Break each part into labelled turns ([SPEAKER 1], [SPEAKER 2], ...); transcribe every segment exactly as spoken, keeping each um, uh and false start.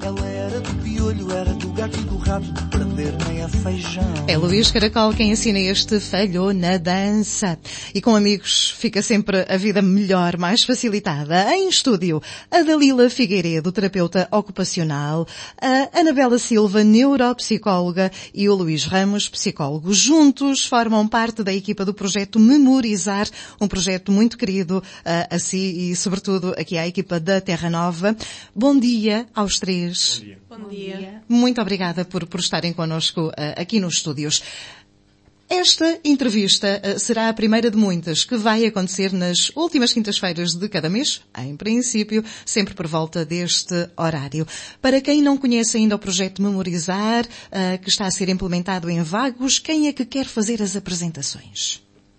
[SPEAKER 1] Ela era do piolho, era do gato e do rato, de prender nem a feijão.
[SPEAKER 2] É Luís Caracol quem ensina este falhou na dança. E com amigos fica sempre a vida melhor, mais facilitada. Em estúdio, a Dalila Figueiredo, terapeuta ocupacional, a Anabela Silva, neuropsicóloga, e o Luís Ramos, psicólogo. Juntos formam parte da equipa do projeto Memorizar, um projeto muito querido a, a si e, sobretudo, aqui à equipa da Terra Nova. Bom dia aos três.
[SPEAKER 3] Bom dia.
[SPEAKER 4] Bom dia.
[SPEAKER 2] Muito obrigada por, por estarem connosco uh, aqui nos estúdios. Esta entrevista uh, será a primeira de muitas que vai acontecer nas últimas quintas-feiras de cada mês, em princípio, sempre por volta deste horário. Para quem não conhece ainda o projeto Memorizar, uh, que está a ser implementado em Vagos, quem é que quer fazer as apresentações?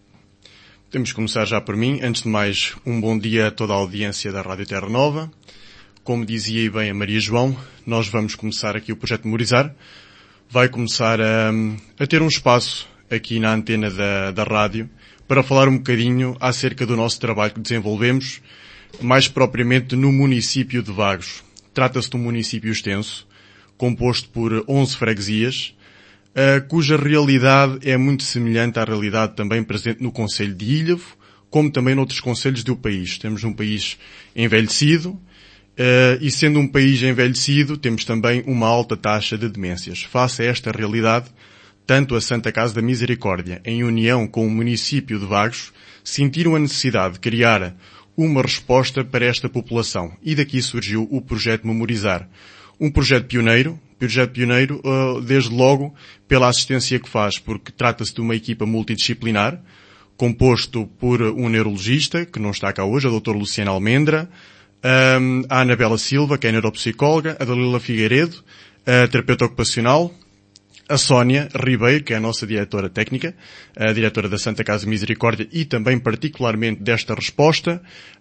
[SPEAKER 3] Temos que começar já por mim. Antes de mais, um bom dia a toda a audiência da Rádio Terra Nova. Como dizia bem a Maria João, nós vamos começar aqui o projeto Memorizar. Vai começar a, a ter um espaço aqui na antena da, da rádio para falar um bocadinho acerca do nosso trabalho que desenvolvemos, mais propriamente no município de Vagos. Trata-se de um município extenso, composto por onze freguesias, uh, cuja realidade é muito semelhante à realidade também presente no concelho de Ilhavo, como também noutros concelhos do país. Temos um país envelhecido, Uh, e sendo um país envelhecido, temos também uma alta taxa de demências. Face a esta realidade, tanto a Santa Casa da Misericórdia, em união com o município de Vagos, sentiram a necessidade de criar uma resposta para esta população. E daqui surgiu o projeto Memorizar. Um projeto pioneiro, projeto pioneiro uh, desde logo pela assistência que faz, porque trata-se de uma equipa multidisciplinar, composto por um neurologista, que não está cá hoje, a doutora Luciana Almendra, Um, a Anabela Silva, que é neuropsicóloga, a Dalila Figueiredo, a terapeuta ocupacional, a Sónia Ribeiro, que é a nossa diretora técnica, a diretora da Santa Casa Misericórdia e também particularmente desta resposta,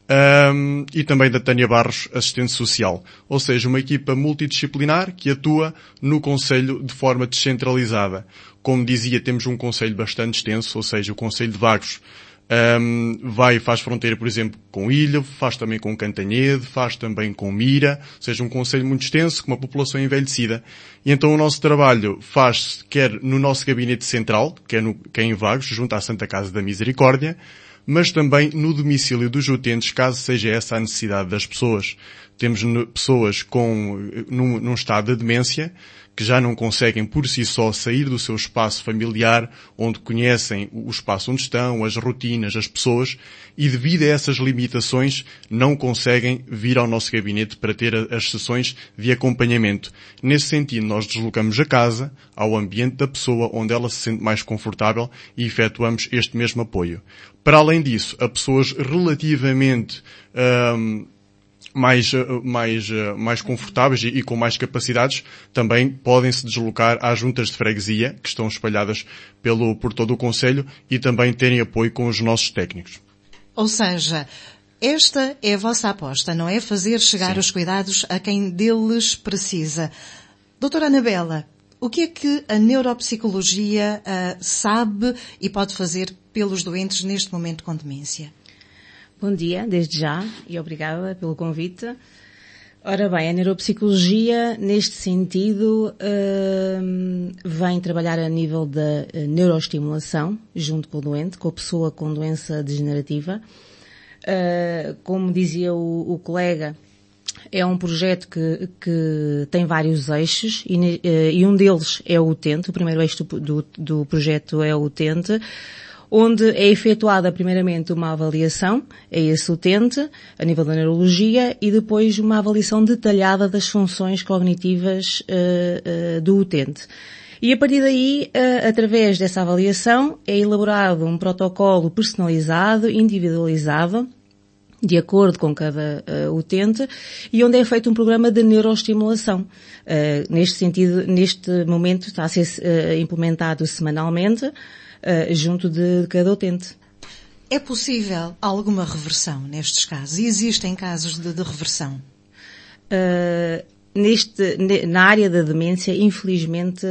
[SPEAKER 3] um, e também da Tânia Barros, assistente social. Ou seja, uma equipa multidisciplinar que atua no concelho de forma descentralizada. Como dizia, temos um concelho bastante extenso, ou seja, o concelho de Vagos Um, vai, faz fronteira, por exemplo, com Ilhavo, faz também com Cantanhede, faz também com Mira, ou seja, um concelho muito extenso, com uma população envelhecida. E então o nosso trabalho faz-se quer no nosso gabinete central, quer, no, quer em Vagos, junto à Santa Casa da Misericórdia, mas também no domicílio dos utentes, caso seja essa a necessidade das pessoas. Temos pessoas com, num, num estado de demência, que já não conseguem por si só sair do seu espaço familiar, onde conhecem o espaço onde estão, as rotinas, as pessoas, e devido a essas limitações não conseguem vir ao nosso gabinete para ter as sessões de acompanhamento. Nesse sentido, nós deslocamos a casa ao ambiente da pessoa onde ela se sente mais confortável e efetuamos este mesmo apoio. Para além disso, a pessoas relativamente hum, mais, mais, mais confortáveis e com mais capacidades, também podem se deslocar às juntas de freguesia, que estão espalhadas pelo, por todo o concelho, e também terem apoio com os nossos técnicos.
[SPEAKER 2] Ou seja, esta é a vossa aposta, não é? Fazer chegar Sim. os cuidados a quem deles precisa. Doutora Anabela, o que é que a neuropsicologia uh, sabe e pode fazer pelos doentes neste momento com demência?
[SPEAKER 4] Bom dia, desde já, e obrigada pelo convite. Ora bem, a neuropsicologia, neste sentido, uh, vem trabalhar a nível da neuroestimulação, junto com o doente, com a pessoa com doença degenerativa. Uh, como dizia o, o colega, é um projeto que, que tem vários eixos, e, uh, e um deles é o utente. O primeiro eixo do, do, do projeto é o utente, onde é efetuada primeiramente uma avaliação a esse utente, a nível da neurologia, e depois uma avaliação detalhada das funções cognitivas uh, uh, do utente. E a partir daí, uh, através dessa avaliação, é elaborado um protocolo personalizado, individualizado, de acordo com cada uh, utente, e onde é feito um programa de neuroestimulação. Uh, neste sentido, neste momento, está a ser uh, implementado semanalmente, Uh, junto de cada utente.
[SPEAKER 2] É possível alguma reversão nestes casos? Existem casos de, de reversão?
[SPEAKER 4] Uh, Neste, na área da demência, infelizmente,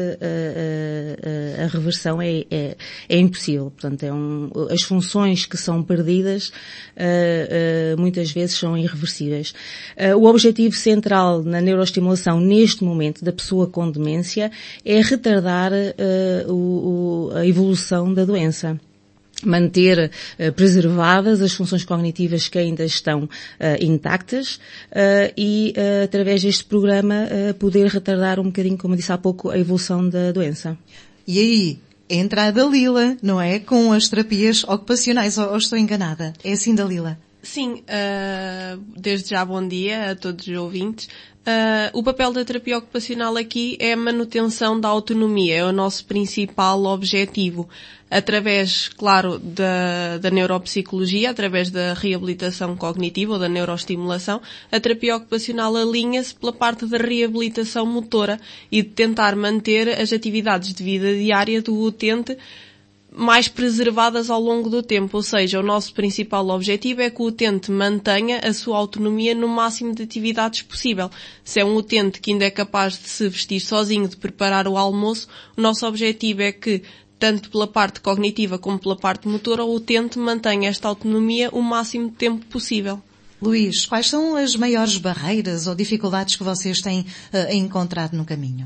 [SPEAKER 4] a, a, a reversão é, é, é impossível. Portanto, é um, as funções que são perdidas, uh, uh, muitas vezes são irreversíveis. Uh, o objetivo central na neuroestimulação, neste momento, da pessoa com demência, é retardar uh, o, o, a evolução da doença. Manter uh, preservadas as funções cognitivas que ainda estão uh, intactas uh, e, uh, através deste programa, uh, poder retardar um bocadinho, como eu disse há pouco, a evolução da doença.
[SPEAKER 2] E aí, entra a Dalila, não é? Com as terapias ocupacionais, ou, ou estou enganada? É assim, Dalila?
[SPEAKER 5] Sim, uh, desde já bom dia a todos os ouvintes. Uh, o papel da terapia ocupacional aqui é a manutenção da autonomia, é o nosso principal objetivo. Através, claro, da, da neuropsicologia, através da reabilitação cognitiva ou da neuroestimulação, a terapia ocupacional alinha-se pela parte da reabilitação motora e de tentar manter as atividades de vida diária do utente mais preservadas ao longo do tempo, ou seja, o nosso principal objetivo é que o utente mantenha a sua autonomia no máximo de atividades possível. Se é um utente que ainda é capaz de se vestir sozinho, de preparar o almoço, o nosso objetivo é que, tanto pela parte cognitiva como pela parte motora, o utente mantenha esta autonomia o máximo de tempo possível.
[SPEAKER 2] Luís, quais são as maiores barreiras ou dificuldades que vocês têm uh, encontrado no caminho?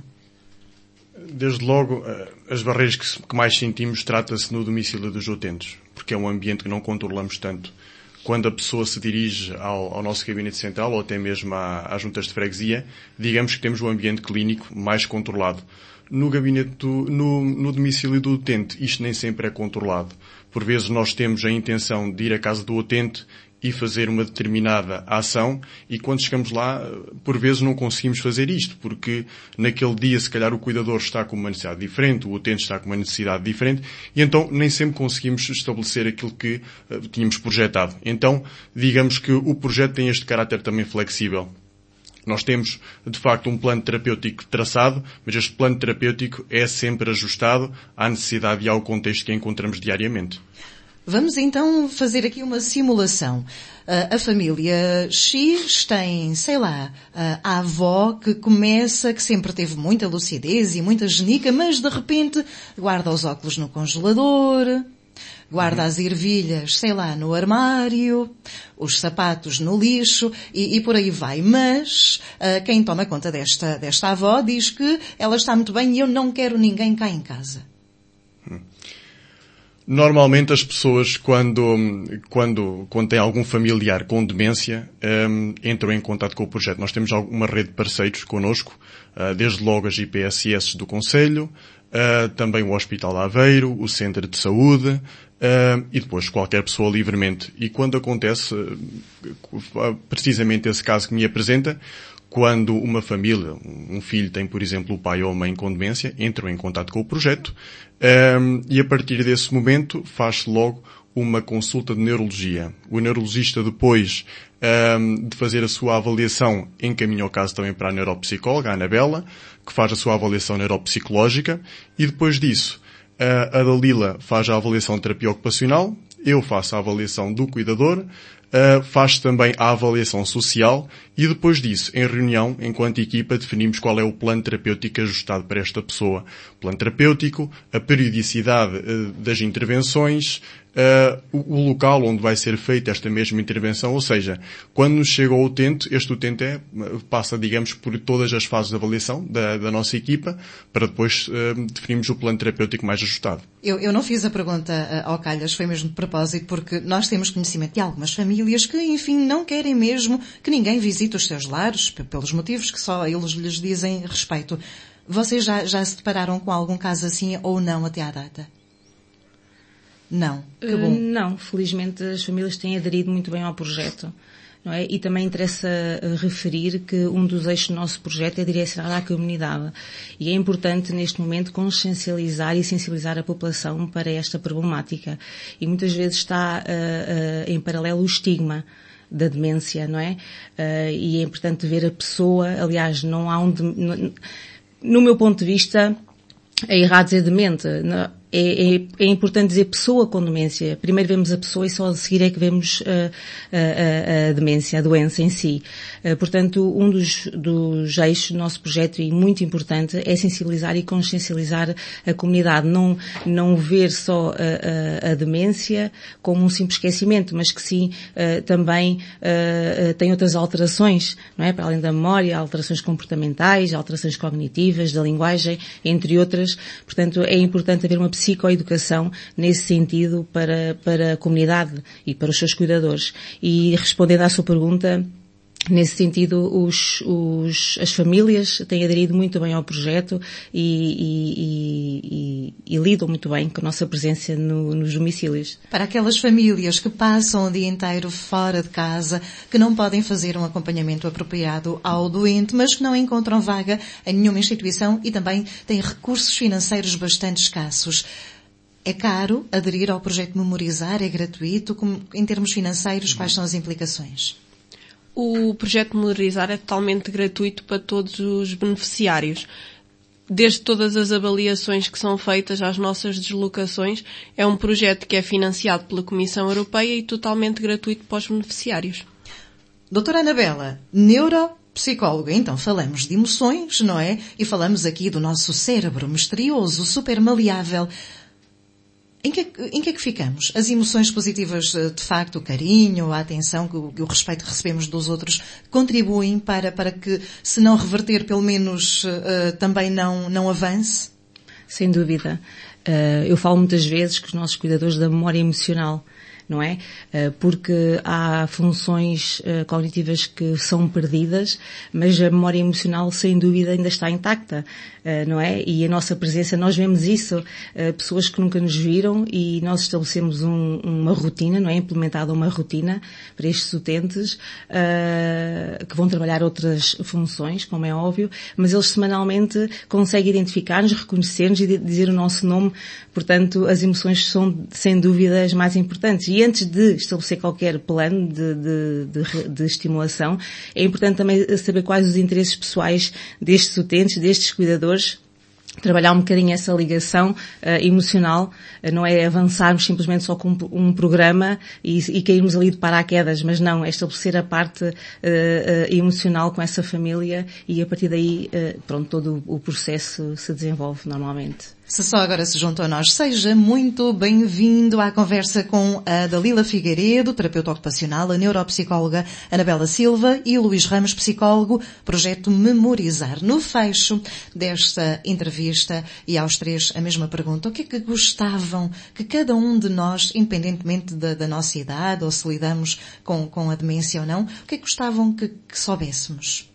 [SPEAKER 3] Desde logo, as barreiras que mais sentimos trata-se no domicílio dos utentes, porque é um ambiente que não controlamos tanto. Quando a pessoa se dirige ao, ao nosso gabinete central ou até mesmo à, às juntas de freguesia, digamos que temos um ambiente clínico mais controlado. No gabinete, do, no, no domicílio do utente, isto nem sempre é controlado. Por vezes nós temos a intenção de ir à casa do utente e fazer uma determinada ação e quando chegamos lá, por vezes não conseguimos fazer isto, porque naquele dia se calhar o cuidador está com uma necessidade diferente, o utente está com uma necessidade diferente e então nem sempre conseguimos estabelecer aquilo que uh, tínhamos projetado. Então, digamos que o projeto tem este caráter também flexível. Nós temos, de facto, um plano terapêutico traçado, mas este plano terapêutico é sempre ajustado à necessidade e ao contexto que encontramos diariamente.
[SPEAKER 2] Vamos então fazer aqui uma simulação. Uh, a família X tem, sei lá, uh, a avó que começa, que sempre teve muita lucidez e muita genica, mas de repente guarda os óculos no congelador, guarda uhum. as ervilhas, sei lá, no armário, os sapatos no lixo e, e por aí vai. Mas uh, quem toma conta desta, desta avó diz que ela está muito bem e eu não quero ninguém cá em casa.
[SPEAKER 3] Hum. Normalmente as pessoas, quando, quando, quando têm algum familiar com demência, um, entram em contato com o projeto. Nós temos uma rede de parceiros connosco, uh, desde logo as I P S S do Conselho, uh, também o Hospital de Aveiro, o Centro de Saúde, uh, e depois qualquer pessoa livremente. E quando acontece, uh, precisamente esse caso que me apresenta, quando uma família, um filho tem, por exemplo, o pai ou a mãe com demência, entram em contato com o projeto um, e a partir desse momento faz-se logo uma consulta de neurologia. O neurologista, depois um, de fazer a sua avaliação, encaminha o caso também para a neuropsicóloga, a Anabela, que faz a sua avaliação neuropsicológica e depois disso a Dalila faz a avaliação de terapia ocupacional, eu faço a avaliação do cuidador, Uh, faz também a avaliação social e depois disso, em reunião, enquanto equipa, definimos qual é o plano terapêutico ajustado para esta pessoa. Plano terapêutico, a periodicidade uh, das intervenções, uh, o, o local onde vai ser feita esta mesma intervenção, ou seja, quando nos chega ao utente, este utente é, passa, digamos, por todas as fases de avaliação da, da nossa equipa, para depois uh, definirmos o plano terapêutico mais ajustado.
[SPEAKER 2] Eu, eu não fiz a pergunta uh, ao Calhas, foi mesmo de propósito, porque nós temos conhecimento de algumas famílias que, enfim, não querem mesmo que ninguém visite os seus lares, pelos motivos que só eles lhes dizem respeito. Vocês já, já se depararam com algum caso assim ou não até à data? Não. Que bom.
[SPEAKER 4] Uh, não, felizmente as famílias têm aderido muito bem ao projeto. Não é? E também interessa referir que um dos eixos do nosso projeto é direcionado à comunidade. E é importante, neste momento, consciencializar e sensibilizar a população para esta problemática. E muitas vezes está uh, uh, em paralelo o estigma da demência, não é? Uh, e é importante ver a pessoa, aliás, não há um... De, no, no meu ponto de vista, é errado dizer demente. É, é, é importante dizer pessoa com demência. Primeiro vemos a pessoa e só a seguir é que vemos a, a, a, a demência, a doença em si. Uh, portanto, um dos, dos eixos do nosso projeto, e muito importante, é sensibilizar e consciencializar a comunidade. Não, não ver só a, a, a demência como um simples esquecimento, mas que sim, uh, também uh, tem outras alterações, não é? Para além da memória, alterações comportamentais, alterações cognitivas, da linguagem, entre outras. Portanto, é importante haver uma psicoeducação nesse sentido para, para a comunidade e para os seus cuidadores. E respondendo à sua pergunta, nesse sentido, os, os, as famílias têm aderido muito bem ao projeto e, e, e, e lidam muito bem com a nossa presença no, nos domicílios.
[SPEAKER 2] Para aquelas famílias que passam o dia inteiro fora de casa, que não podem fazer um acompanhamento apropriado ao doente, mas que não encontram vaga em nenhuma instituição e também têm recursos financeiros bastante escassos. É caro aderir ao projeto Memorizar? É gratuito? Como, em termos financeiros, quais são as implicações?
[SPEAKER 5] O projeto Memorizar é totalmente gratuito para todos os beneficiários. Desde todas as avaliações que são feitas às nossas deslocações, é um projeto que é financiado pela Comissão Europeia e totalmente gratuito para os beneficiários.
[SPEAKER 2] Doutora Anabela, neuropsicóloga, então falamos de emoções, não é? E falamos aqui do nosso cérebro misterioso, super maleável. Em que, em que é que ficamos? As emoções positivas, de facto, o carinho, a atenção, o, o respeito que recebemos dos outros, contribuem para, para que, se não reverter, pelo menos uh, também não, não avance?
[SPEAKER 4] Sem dúvida. Uh, eu falo muitas vezes com os nossos cuidadores da memória emocional, não é? Porque há funções cognitivas que são perdidas, mas a memória emocional, sem dúvida, ainda está intacta, não é? E a nossa presença, nós vemos isso, pessoas que nunca nos viram, e nós estabelecemos um, uma rotina, não é? Implementada uma rotina para estes utentes, que vão trabalhar outras funções, como é óbvio, mas eles semanalmente conseguem identificar-nos, reconhecer-nos e dizer o nosso nome. Portanto, as emoções são, sem dúvida, as mais importantes. E antes de estabelecer qualquer plano de, de, de, de estimulação, é importante também saber quais os interesses pessoais destes utentes, destes cuidadores, trabalhar um bocadinho essa ligação uh, emocional, uh, não é avançarmos simplesmente só com um programa e, e cairmos ali de paraquedas, mas não, é estabelecer a parte uh, uh, emocional com essa família e a partir daí, uh, pronto, todo o processo se desenvolve normalmente.
[SPEAKER 2] Se só agora se juntou a nós, seja muito bem-vindo à conversa com a Dalila Figueiredo, terapeuta ocupacional, a neuropsicóloga Anabela Silva e o Luís Ramos, psicólogo, projeto Memorizar. No fecho desta entrevista, e aos três a mesma pergunta, o que é que gostavam que cada um de nós, independentemente da, da nossa idade, ou se lidamos com, com a demência ou não, o que é que gostavam que, que soubéssemos?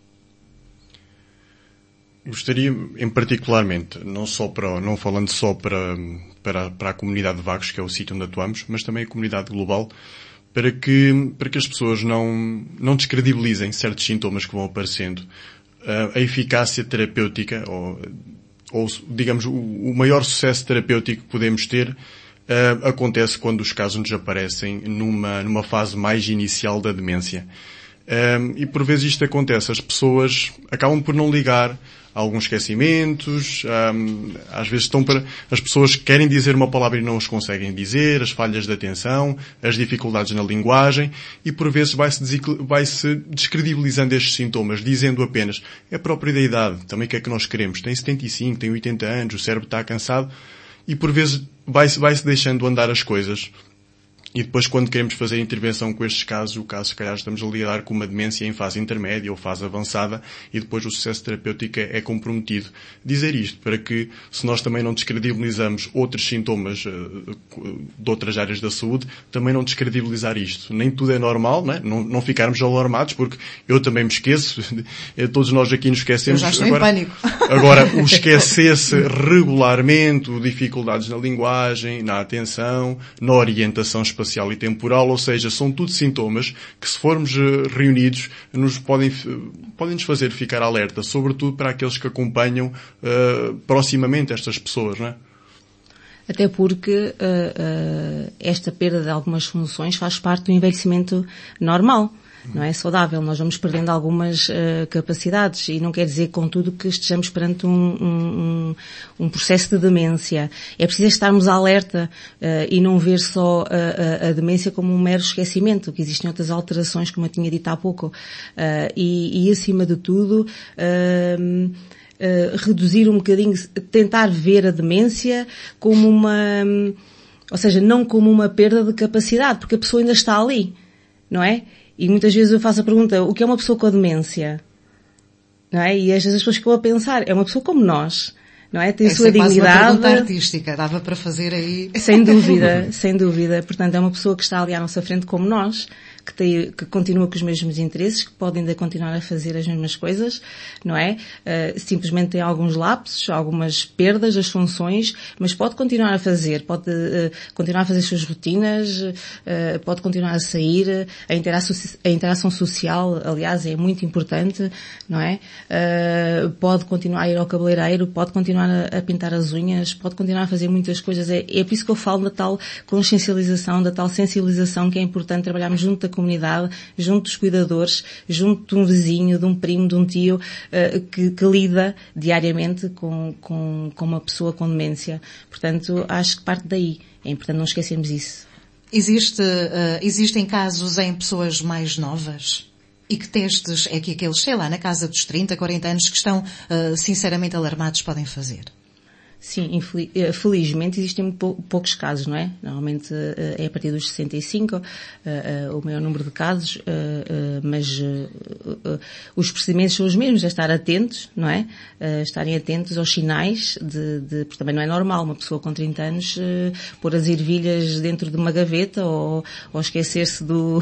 [SPEAKER 3] Gostaria, em particularmente, não só para, não falando só para, para, para a comunidade de Vagos, que é o sítio onde atuamos, mas também a comunidade global, para que, para que as pessoas não, não descredibilizem certos sintomas que vão aparecendo. A, a eficácia terapêutica, ou, ou digamos, o, o maior sucesso terapêutico que podemos ter, uh, acontece quando os casos nos aparecem numa, numa fase mais inicial da demência. Um, e por vezes isto acontece, as pessoas acabam por não ligar a alguns esquecimentos, um, às vezes estão para, as pessoas querem dizer uma palavra e não os conseguem dizer, as falhas de atenção, as dificuldades na linguagem, e por vezes vai-se, vai-se descredibilizando estes sintomas, dizendo apenas, é próprio da idade, também o que é que nós queremos, tem setenta e cinco, tem oitenta anos, o cérebro está cansado, e por vezes vai-se, vai-se deixando andar as coisas. E depois, quando queremos fazer intervenção com estes casos, o caso, se calhar, estamos a lidar com uma demência em fase intermédia ou fase avançada, e depois o sucesso terapêutico é comprometido. Dizer isto para que, se nós também não descredibilizamos outros sintomas uh, de outras áreas da saúde, também não descredibilizar isto. Nem tudo é normal, não é? Não, não ficarmos alarmados, porque eu também me esqueço, todos nós aqui nos esquecemos.
[SPEAKER 2] Eu já estou
[SPEAKER 3] agora,
[SPEAKER 2] em pânico.
[SPEAKER 3] Agora, o esquecer-se regularmente, dificuldades na linguagem, na atenção, na orientação espacial, espacial e temporal, ou seja, são tudo sintomas que, se formos uh, reunidos, nos podem, uh, podem nos fazer ficar alerta, sobretudo para aqueles que acompanham uh, proximamente estas pessoas, não é?
[SPEAKER 4] Até porque uh, uh, esta perda de algumas funções faz parte do envelhecimento normal. não é saudável. Nós vamos perdendo algumas uh, capacidades e não quer dizer, contudo, que estejamos perante um, um, um processo de demência. É preciso estarmos alerta uh, e não ver só a, a, a demência como um mero esquecimento, que existem outras alterações, como eu tinha dito há pouco. Uh, e, e, acima de tudo, uh, uh, reduzir um bocadinho, tentar ver a demência como uma... Ou seja, não como uma perda de capacidade, porque a pessoa ainda está ali, não é? E muitas vezes eu faço a pergunta, o que é uma pessoa com demência? Não é? E às vezes as pessoas ficam a pensar, é uma pessoa como nós, não é? Tem a sua dignidade. É
[SPEAKER 2] quase uma pergunta artística, dava para fazer aí.
[SPEAKER 4] Sem dúvida, sem dúvida. Portanto, é uma pessoa que está ali à nossa frente como nós, que, tem, que continua com os mesmos interesses, que pode ainda continuar a fazer as mesmas coisas, não é? Uh, simplesmente tem alguns lapsos, algumas perdas das funções, mas pode continuar a fazer, pode uh, continuar a fazer as suas rotinas, uh, pode continuar a sair, a interação, a interação social, aliás, é muito importante, não é? Uh, pode continuar a ir ao cabeleireiro, pode continuar a, a pintar as unhas, pode continuar a fazer muitas coisas. É, é por isso que eu falo da tal consciencialização, da tal sensibilização que é importante trabalharmos junto da comunidade, junto dos cuidadores, junto de um vizinho, de um primo, de um tio, uh, que, que lida diariamente com, com, com uma pessoa com demência. Portanto, acho que parte daí. É importante não esquecermos isso.
[SPEAKER 2] Existe, uh, existem casos em pessoas mais novas? E que testes é que aqueles, sei lá, na casa dos trinta, quarenta anos que estão uh, sinceramente alarmados podem fazer?
[SPEAKER 4] Sim, felizmente existem poucos casos, não é? Normalmente é a partir dos sessenta e cinco o maior número de casos, mas os procedimentos são os mesmos, é estar atentos, não é? Estarem atentos aos sinais de, de, porque também não é normal uma pessoa com trinta anos pôr as ervilhas dentro de uma gaveta ou, ou esquecer-se do,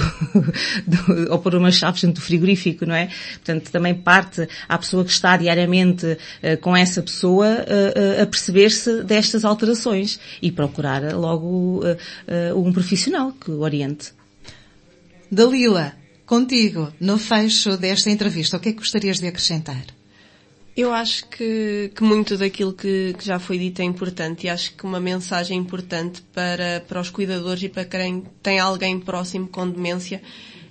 [SPEAKER 4] do, ou pôr umas chaves dentro do frigorífico, não é? Portanto, também parte à pessoa que está diariamente com essa pessoa a perceber perceber-se destas alterações e procurar logo uh, uh, um profissional que o oriente.
[SPEAKER 2] Dalila, contigo, no fecho desta entrevista, o que é que gostarias de acrescentar?
[SPEAKER 5] Eu acho que, que muito daquilo que, que já foi dito é importante e acho que uma mensagem importante para, para os cuidadores e para quem tem alguém próximo com demência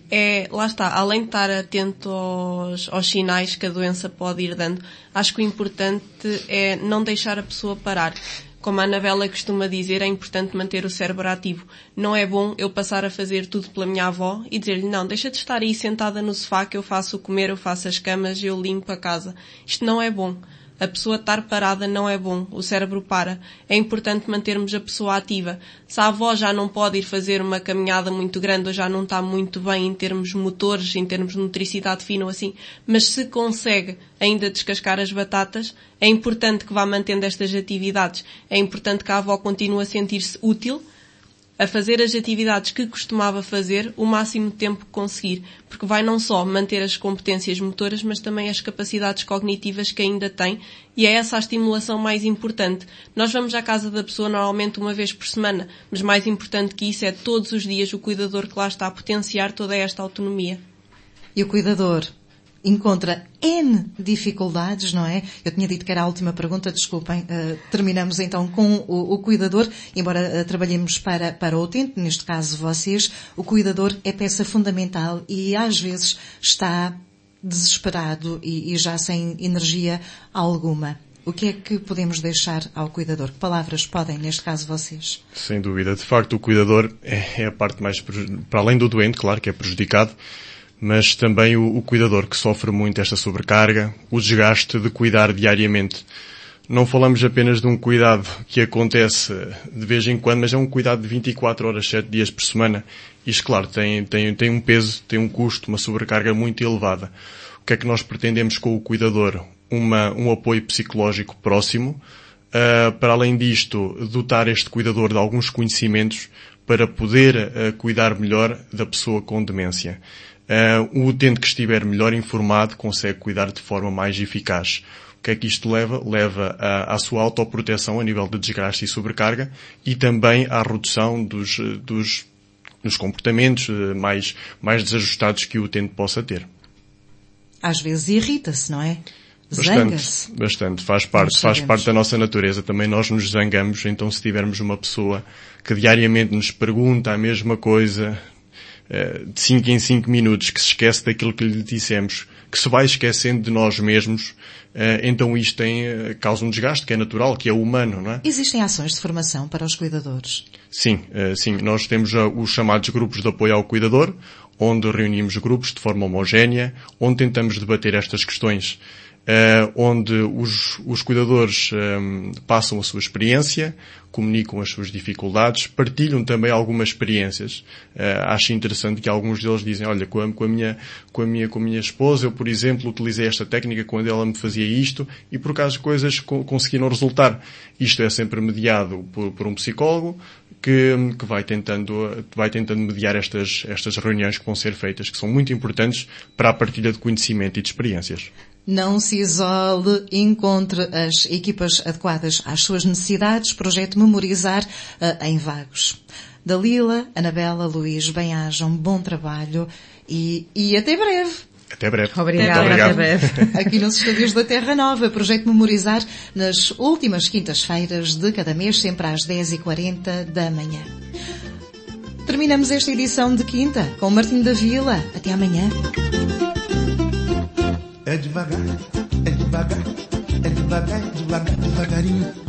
[SPEAKER 5] é, lá está, além de estar atento aos, aos sinais que a doença pode ir dando, acho que o importante é não deixar a pessoa parar. Como a Anabela costuma dizer, é importante manter o cérebro ativo. Não é bom eu passar a fazer tudo pela minha avó e dizer-lhe, não, deixa de estar aí sentada no sofá que eu faço o comer, eu faço as camas, eu limpo a casa. Isto não é bom. A pessoa estar parada não é bom. O cérebro para. É importante mantermos a pessoa ativa. Se a avó já não pode ir fazer uma caminhada muito grande ou já não está muito bem em termos motores, em termos de motricidade fina ou assim, mas se consegue ainda descascar as batatas, é importante que vá mantendo estas atividades. É importante que a avó continue a sentir-se útil, a fazer as atividades que costumava fazer o máximo de tempo que conseguir, porque vai não só manter as competências motoras, mas também as capacidades cognitivas que ainda tem, e é essa a estimulação mais importante. Nós vamos à casa da pessoa normalmente uma vez por semana, mas mais importante que isso é todos os dias o cuidador que lá está a potenciar toda esta autonomia.
[SPEAKER 2] E o cuidador encontra N dificuldades, não é? Eu tinha dito que era a última pergunta, desculpem. Uh, terminamos então com o, o cuidador, embora uh, trabalhemos para, para o utente, neste caso vocês, o cuidador é peça fundamental e às vezes está desesperado e, e já sem energia alguma. O que é que podemos deixar ao cuidador? Que palavras podem, neste caso, vocês?
[SPEAKER 3] Sem dúvida. De facto, o cuidador é, é a parte mais, para além do doente, claro que é prejudicado, mas também o, o cuidador que sofre muito esta sobrecarga, o desgaste de cuidar diariamente. Não falamos apenas de um cuidado que acontece de vez em quando, mas é um cuidado de vinte e quatro horas, sete dias por semana. Isto, claro, tem, tem, tem um peso, tem um custo, uma sobrecarga muito elevada. O que é que nós pretendemos com o cuidador? Uma, um apoio psicológico próximo. Uh, para além disto, dotar este cuidador de alguns conhecimentos para poder uh, cuidar melhor da pessoa com demência. Uh, o utente que estiver melhor informado consegue cuidar de forma mais eficaz. O que é que isto leva? Leva à, à sua autoproteção a nível de desgaste e sobrecarga e também à redução dos, dos, dos comportamentos mais, mais desajustados que o utente possa ter.
[SPEAKER 2] Às vezes irrita-se, não é?
[SPEAKER 3] Bastante, bastante. Faz parte, faz parte da nossa natureza. Também nós nos zangamos, então se tivermos uma pessoa que diariamente nos pergunta a mesma coisa, de cinco em cinco minutos, que se esquece daquilo que lhe dissemos, que se vai esquecendo de nós mesmos, então isto tem, causa um desgaste que é natural, que é humano, não é?
[SPEAKER 2] Existem ações de formação para os cuidadores? Sim,
[SPEAKER 3] sim. Nós temos os chamados grupos de apoio ao cuidador, onde reunimos grupos de forma homogénea, onde tentamos debater estas questões, Uh, onde os, os cuidadores um, passam a sua experiência, comunicam as suas dificuldades, partilham também algumas experiências. Uh, acho interessante que alguns deles dizem, olha, com a, com a minha, com a minha, com a minha esposa, eu, por exemplo, utilizei esta técnica quando ela me fazia isto e por acaso as coisas co- conseguiram resultar. Isto é sempre mediado por, por um psicólogo que, que vai tentando, vai tentando mediar estas, estas reuniões que vão ser feitas, que são muito importantes para a partilha de conhecimento e de experiências.
[SPEAKER 2] Não se isole, encontre as equipas adequadas às suas necessidades, projeto Memorizar uh, em Vagos. Dalila, Anabela, Luís, bem-ajam, bom trabalho e, e até breve.
[SPEAKER 3] Até breve.
[SPEAKER 4] Obrigada,
[SPEAKER 3] obrigado.
[SPEAKER 4] até breve.
[SPEAKER 2] Aqui nos estúdios da Terra Nova, projeto Memorizar nas últimas quintas-feiras de cada mês, sempre às dez e quarenta da manhã. Terminamos esta edição de quinta com Martim da Vila. Até amanhã.
[SPEAKER 1] É devagar, é devagar, é devagar, devagar, devagarinho.